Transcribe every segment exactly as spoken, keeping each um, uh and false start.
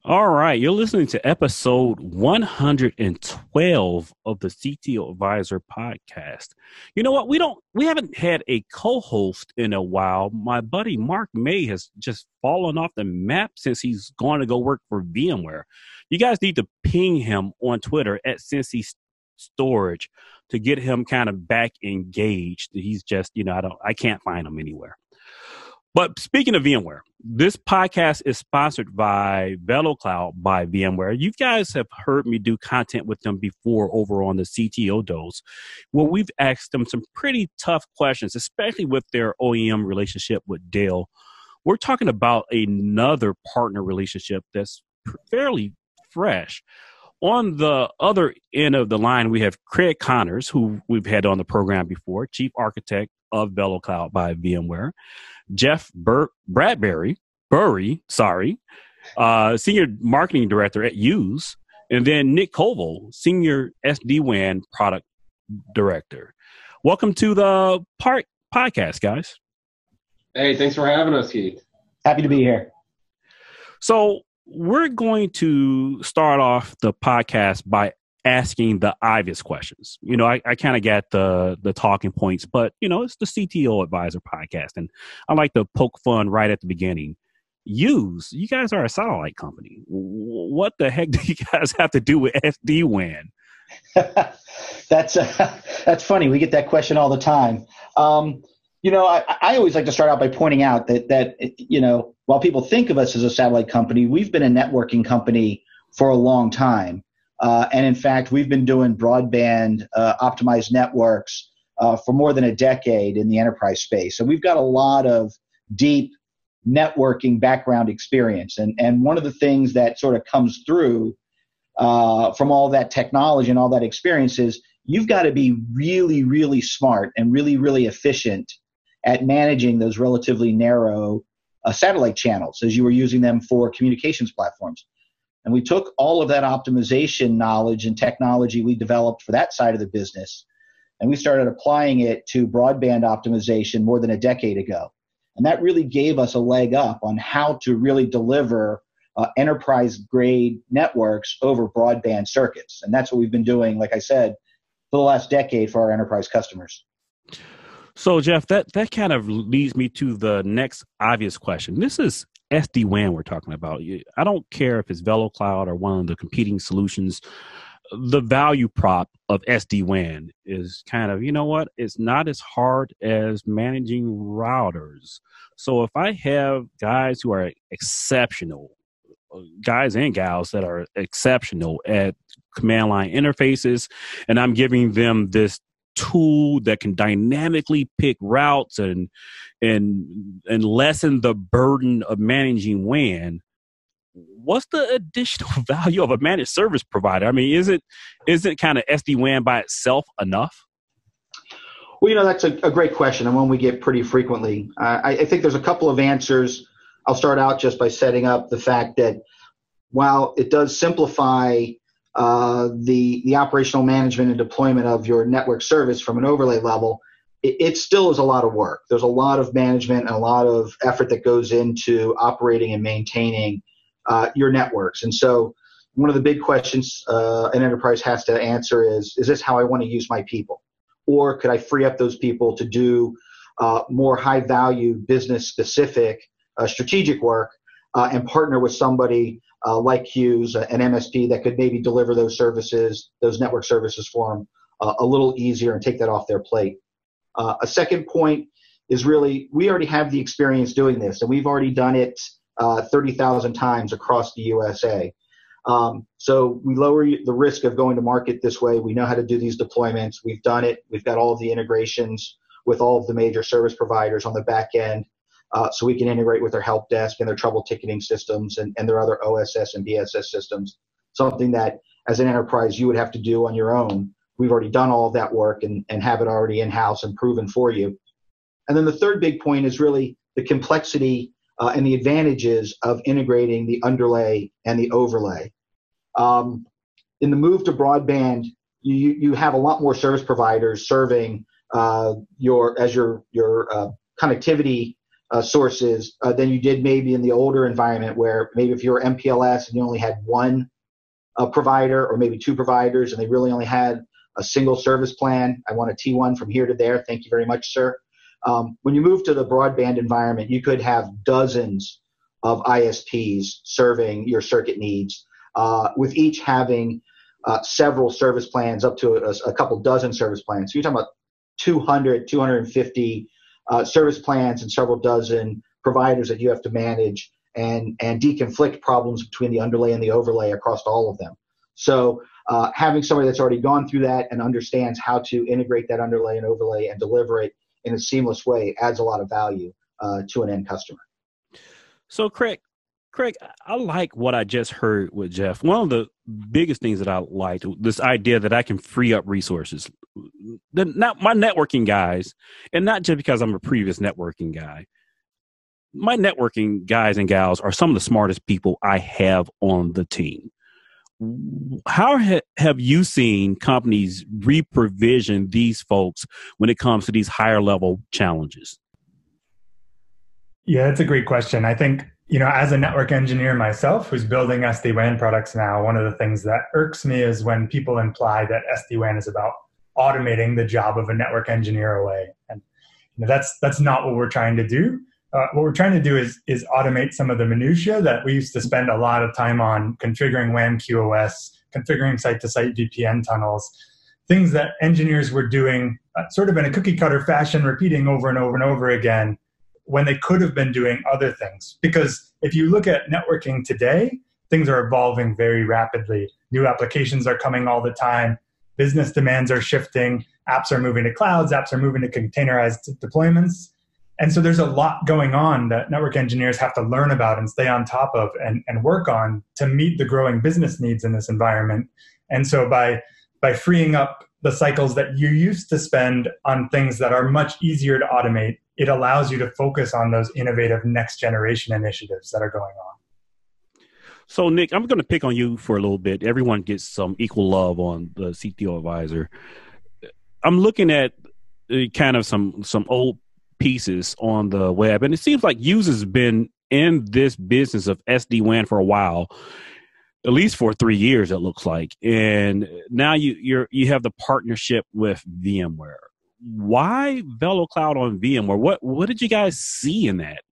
All right, you're listening to episode one hundred twelve of the C T O Advisor podcast. You know what? We don't we haven't had a co-host in a while. My buddy Mark May has just fallen off the map since he's gone to go work for VMware. You guys need to ping him on Twitter at Cincy Storage to get him kind of back engaged. He's just, you know, I don't I can't find him anywhere. But speaking of VMware, this podcast is sponsored by VeloCloud by VMware. You guys have heard me do content with them before over on the C T O Dose, where we've asked them some pretty tough questions, especially with their O E M relationship with Dell. We're talking about another partner relationship that's fairly fresh. On the other end of the line, we have Craig Connors, who we've had on the program before, Chief Architect of VeloCloud by VMware. Jeff Bur- Bradbury, Burry, sorry, uh, Senior Marketing Director at Use, and then Nick Koval, Senior S D WAN Product Director. Welcome to the part podcast, guys. Hey, thanks for having us, Keith. Happy to be here. So we're going to start off the podcast by asking the obvious questions. You know, I, I kind of got the the talking points, but, you know, it's the C T O Advisor podcast, and I like to poke fun right at the beginning. Use, you guys are a satellite company. What the heck do you guys have to do with S D WAN? that's uh, that's funny. We get that question all the time. Um, you know, I, I always like to start out by pointing out that that you know, while people think of us as a satellite company, we've been a networking company for a long time. Uh, and in fact, we've been doing broadband uh, optimized networks uh, for more than a decade in the enterprise space. So we've got a lot of deep networking background experience. And, and one of the things that sort of comes through uh, from all that technology and all that experience is you've got to be really, really smart and really, really efficient at managing those relatively narrow uh, satellite channels as you were using them for communications platforms. And we took all of that optimization knowledge and technology we developed for that side of the business, and we started applying it to broadband optimization more than a decade ago. And that really gave us a leg up on how to really deliver uh, enterprise-grade networks over broadband circuits. And that's what we've been doing, like I said, for the last decade for our enterprise customers. So, Jeff, that, that kind of leads me to the next obvious question. This is S D WAN we're talking about. I don't care if it's VeloCloud or one of the competing solutions. The value prop of S D WAN is kind of, you know what, it's not as hard as managing routers. So if I have guys who are exceptional, guys and gals that are exceptional at command line interfaces, and I'm giving them this tool that can dynamically pick routes and and and lessen the burden of managing W A N, what's the additional value of a managed service provider? I mean, is it is it kind of S D WAN by itself enough? Well, you know, that's a, a great question, and one we get pretty frequently. Uh, I, I think there's a couple of answers. I'll start out just by setting up the fact that while it does simplify Uh, the the operational management and deployment of your network service from an overlay level, it, it still is a lot of work. There's a lot of management and a lot of effort that goes into operating and maintaining uh, your networks. And so one of the big questions uh, an enterprise has to answer is, is this how I want to use my people? Or could I free up those people to do uh, more high-value, business-specific uh, strategic work uh, and partner with somebody Uh, like Hughes, an M S P that could maybe deliver those services, those network services for them uh, a little easier and take that off their plate. Uh, a second point is really, we already have the experience doing this, and we've already done it uh, thirty thousand times across the U S A. Um, so we lower the risk of going to market this way. We know how to do these deployments. We've done it. We've got all of the integrations with all of the major service providers on the back end. Uh, so we can integrate with their help desk and their trouble ticketing systems and, and their other O S S and B S S systems, something that as an enterprise you would have to do on your own. We've already done all of that work and, and have it already in-house and proven for you. And then the third big point is really the complexity uh, and the advantages of integrating the underlay and the overlay. Um, in the move to broadband, you, you have a lot more service providers serving uh, your as your, your uh, connectivity uh, sources uh, than you did maybe in the older environment, where maybe if you were M P L S and you only had one uh, provider or maybe two providers and they really only had a single service plan. I want a T one from here to there. Thank you very much, sir. Um, when you move to the broadband environment, you could have dozens of I S Ps serving your circuit needs, uh, with each having uh, several service plans, up to a, a couple dozen service plans. So you're talking about two hundred, two hundred fifty uh, service plans and several dozen providers that you have to manage and, and deconflict problems between the underlay and the overlay across all of them. So uh, having somebody that's already gone through that and understands how to integrate that underlay and overlay and deliver it in a seamless way adds a lot of value uh, to an end customer. So, Craig, Craig, I like what I just heard with Jeff. One of the biggest things that I liked, this idea that I can free up resources. The, not my networking guys, and not just because I'm a previous networking guy. My networking guys and gals are some of the smartest people I have on the team. How ha- have you seen companies re-provision these folks when it comes to these higher level challenges? Yeah, that's a great question. I think, you know, as a network engineer myself who's building S D WAN products now, one of the things that irks me is when people imply that S D WAN is about automating the job of a network engineer away. And you know, that's that's not what we're trying to do. Uh, what we're trying to do is is automate some of the minutia that we used to spend a lot of time on, configuring W A N Q O S, configuring site-to-site V P N tunnels, things that engineers were doing uh, sort of in a cookie-cutter fashion, repeating over and over and over again, when they could have been doing other things. Because if you look at networking today, things are evolving very rapidly. New applications are coming all the time. Business demands are shifting. Apps are moving to clouds. Apps are moving to containerized deployments. And so there's a lot going on that network engineers have to learn about and stay on top of and, and work on to meet the growing business needs in this environment. And so by by freeing up the cycles that you used to spend on things that are much easier to automate, it allows you to focus on those innovative next generation initiatives that are going on. So, Nick, I'm going to pick on you for a little bit. Everyone gets some equal love on the C T O Advisor. I'm looking at uh, kind of some some old pieces on the web, and it seems like users have been in this business of S D WAN for a while, at least for three years, it looks like. And now you you're you have the partnership with VMware. Why VeloCloud on VMware? What what did you guys see in that?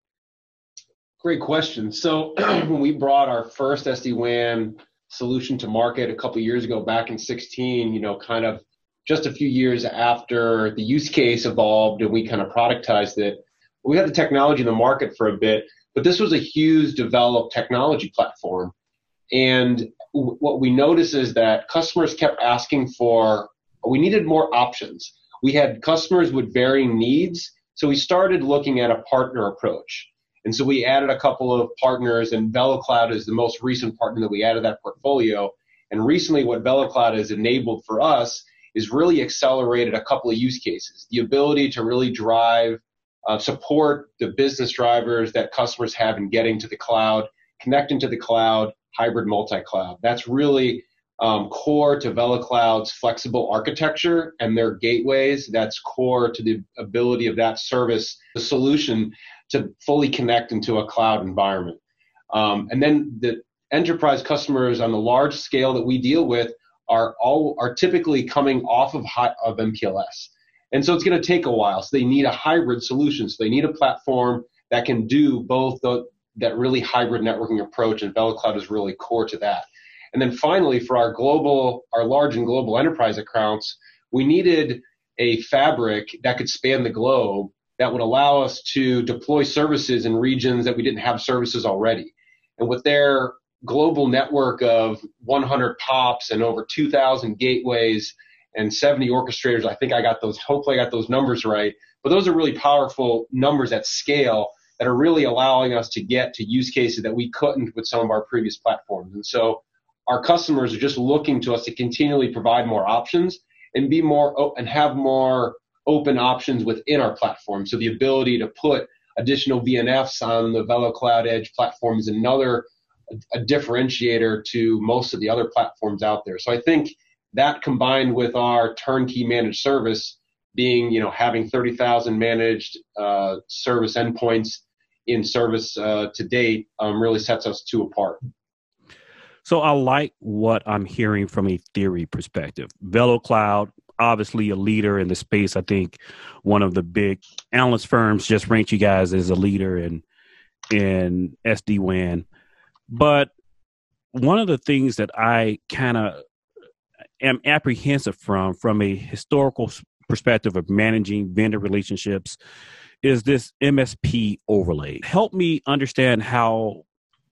Great question. So when we brought our first S D WAN solution to market a couple of years ago, back in sixteen, you know, kind of just a few years after the use case evolved and we kind of productized it, we had the technology in the market for a bit, but this was a huge developed technology platform. And w- what we noticed is that customers kept asking for, we needed more options. We had customers with varying needs, so we started looking at a partner approach. And so we added a couple of partners, and VeloCloud is the most recent partner that we added to that portfolio. And recently what VeloCloud has enabled for us is really accelerated a couple of use cases. The ability to really drive, uh, support the business drivers that customers have in getting to the cloud, connecting to the cloud, hybrid multi-cloud. That's really um, core to VeloCloud's flexible architecture and their gateways. That's core to the ability of that service, the solution to fully connect into a cloud environment. Um, and then the enterprise customers on the large scale that we deal with are all are typically coming off of high, of M P L S. And so it's going to take a while. So they need a hybrid solution. So they need a platform that can do both the, that really hybrid networking approach, and VeloCloud is really core to that. And then finally, for our global, our large and global enterprise accounts, we needed a fabric that could span the globe that would allow us to deploy services in regions that we didn't have services already. And with their global network of one hundred P O Ps and over two thousand gateways and seventy orchestrators, I think I got those, hopefully I got those numbers right. But those are really powerful numbers at scale that are really allowing us to get to use cases that we couldn't with some of our previous platforms. And so our customers are just looking to us to continually provide more options and be more and have more open options within our platform. So the ability to put additional V N Fs on the VeloCloud Edge platform is another a differentiator to most of the other platforms out there. So I think that combined with our turnkey managed service being, you know, having thirty thousand managed uh, service endpoints in service uh, to date um, really sets us two apart. So I like what I'm hearing from a theory perspective. VeloCloud, obviously a leader in the space. I think one of the big analyst firms just ranked you guys as a leader in in S D WAN. But one of the things that I kind of am apprehensive from, from a historical perspective of managing vendor relationships, is this M S P overlay. Help me understand how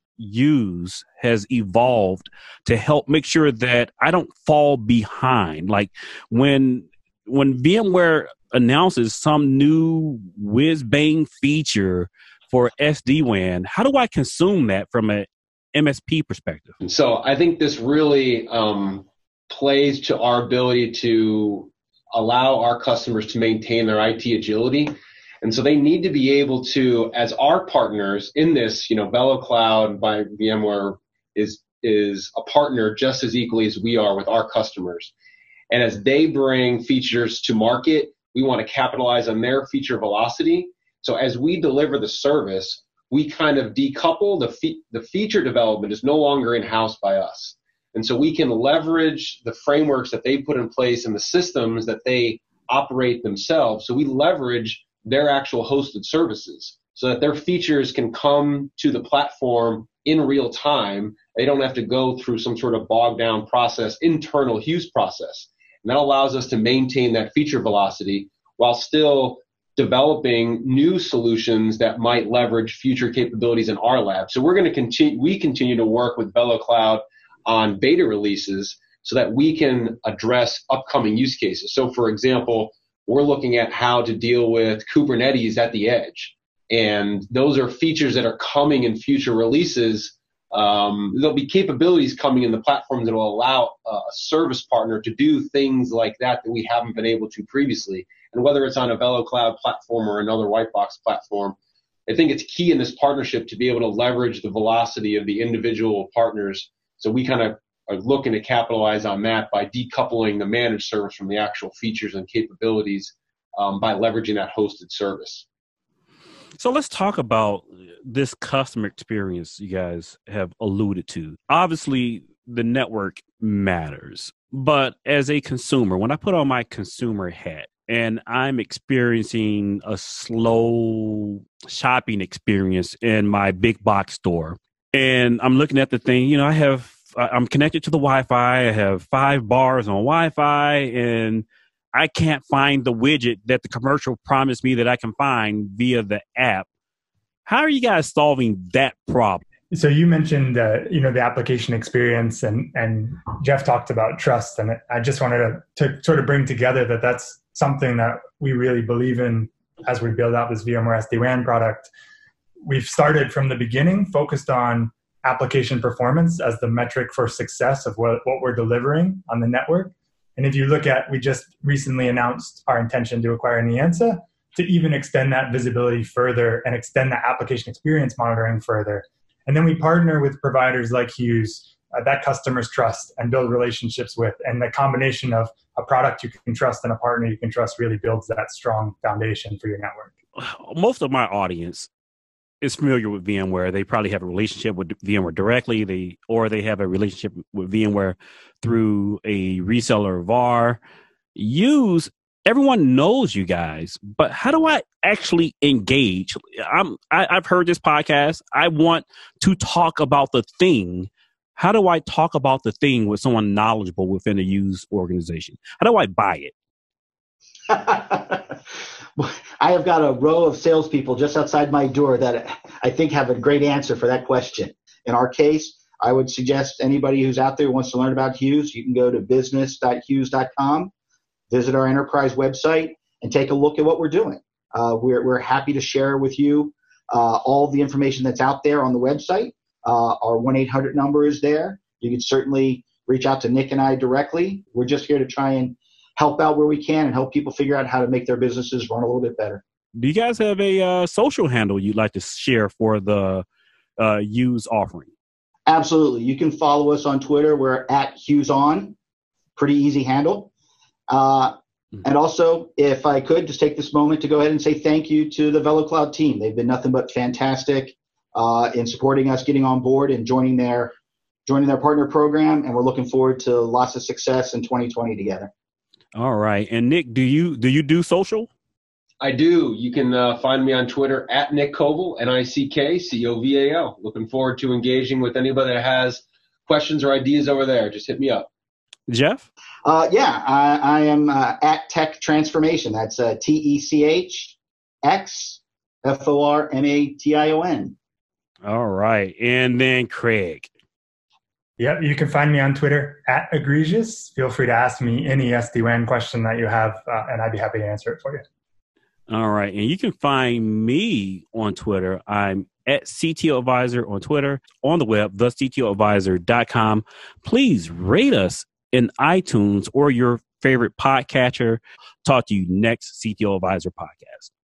Use has evolved to help make sure that I don't fall behind. Like when when VMware announces some new whiz bang feature for S D WAN, how do I consume that from a M S P perspective? So I think this really um, plays to our ability to allow our customers to maintain their I T agility. And so they need to be able to, as our partners in this, you know, VeloCloud by VMware is is a partner just as equally as we are with our customers. And as they bring features to market, we want to capitalize on their feature velocity. So as we deliver the service, we kind of decouple the fe- the feature development is no longer in-house by us. And so we can leverage the frameworks that they put in place and the systems that they operate themselves. So we leverage their actual hosted services so that their features can come to the platform in real time. They don't have to go through some sort of bogged down process, internal Hughes process. And that allows us to maintain that feature velocity while still developing new solutions that might leverage future capabilities in our lab. So we're going to continue, we continue to work with VeloCloud on beta releases so that we can address upcoming use cases. So for example, we're looking at how to deal with Kubernetes at the edge. And those are features that are coming in future releases. Um, there'll be capabilities coming in the platform that will allow a service partner to do things like that that we haven't been able to previously. And whether it's on a VeloCloud platform or another white box platform, I think it's key in this partnership to be able to leverage the velocity of the individual partners. So we kind of are looking to capitalize on that by decoupling the managed service from the actual features and capabilities um, by leveraging that hosted service. So let's talk about this customer experience you guys have alluded to. Obviously, the network matters, but as a consumer, when I put on my consumer hat and I'm experiencing a slow shopping experience in my big box store, and I'm looking at the thing, you know, I have I'm connected to the Wi-Fi. I have five bars on Wi-Fi, and I can't find the widget that the commercial promised me that I can find via the app. How are you guys solving that problem? So you mentioned, uh, you know, the application experience, and and Jeff talked about trust, and I just wanted to, to sort of bring together that that's something that we really believe in as we build out this VMware S D WAN product. We've started from the beginning, focused on application performance as the metric for success of what, what we're delivering on the network. And if you look at, we just recently announced our intention to acquire Niansa to even extend that visibility further and extend that application experience monitoring further. And then we partner with providers like Hughes uh, that customers trust and build relationships with. And the combination of a product you can trust and a partner you can trust really builds that strong foundation for your network. Most of my audience is familiar with VMware. They probably have a relationship with VMware directly, they or they have a relationship with VMware through a reseller V A R. Use, everyone knows you guys, but how do I actually engage? I'm, I, I've heard this podcast. I want to talk about the thing. How do I talk about the thing with someone knowledgeable within a Use organization? How do I buy it? I have got a row of salespeople just outside my door that I think have a great answer for that question. In our case, I would suggest anybody who's out there who wants to learn about Hughes, you can go to business dot hughes dot com, visit our enterprise website, and take a look at what we're doing. Uh, we're, we're happy to share with you uh, all the information that's out there on the website. Uh, our one eight hundred number is there. You can certainly reach out to Nick and I directly. We're just here to try and help out where we can and help people figure out how to make their businesses run a little bit better. Do you guys have a uh, social handle you'd like to share for the uh, Hughes offering? Absolutely. You can follow us on Twitter. We're at HughesOn. Pretty easy handle. Uh, And also, if I could, just take this moment to go ahead and say thank you to the VeloCloud team. They've been nothing but fantastic uh, in supporting us getting on board and joining their joining their partner program, and we're looking forward to lots of success in twenty twenty together. All right. And Nick, do you do you do social? I do. You can uh, find me on Twitter at Nick Koval, N I C K C O V A L. Looking forward to engaging with anybody that has questions or ideas over there. Just hit me up. Jeff? Uh, yeah, I, I am uh, at Tech Transformation. That's uh, T E C H X F O R M A T I O N. All right. And then Craig. Yep, you can find me on Twitter at Egregious. Feel free to ask me any S D WAN question that you have, uh, and I'd be happy to answer it for you. All right. And you can find me on Twitter. I'm at C T O Advisor on Twitter, on the web, the C T O advisor dot com. Please rate us in iTunes or your favorite podcatcher. Talk to you next C T O Advisor podcast.